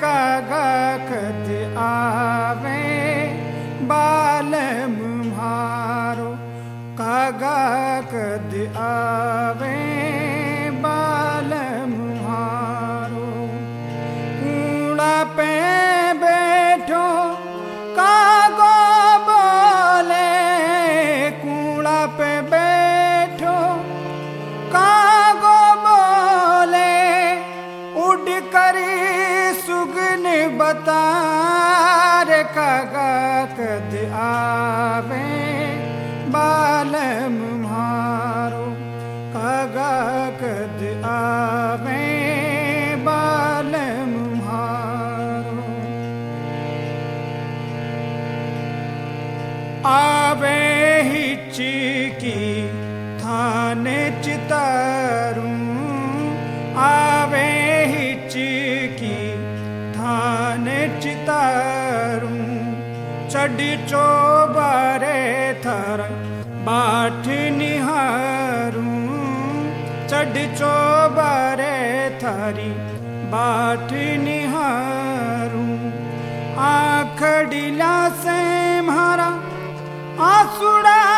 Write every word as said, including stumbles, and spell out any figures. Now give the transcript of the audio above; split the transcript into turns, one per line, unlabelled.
कागा कद आवे बालम म्हारो, कागा कद आवे बालम म्हारो। कूड़ा पे बैठो कागो बोले, कूड़ा पे बैठो कागो बोले, उड़ करी सुगन बतार, कागा कद आवे बालम म्हारो, कागा कद आवे बालम म्हारो। आवे हिचकी थाने चितारूं, आवे हिचकी थाने चितारूं, चढ़ी चोबारे थर बाट निहारूं, चढ़ी चोबारे थारी बाट निहारूं। आखड़िला से म्हारा आंसुड़ा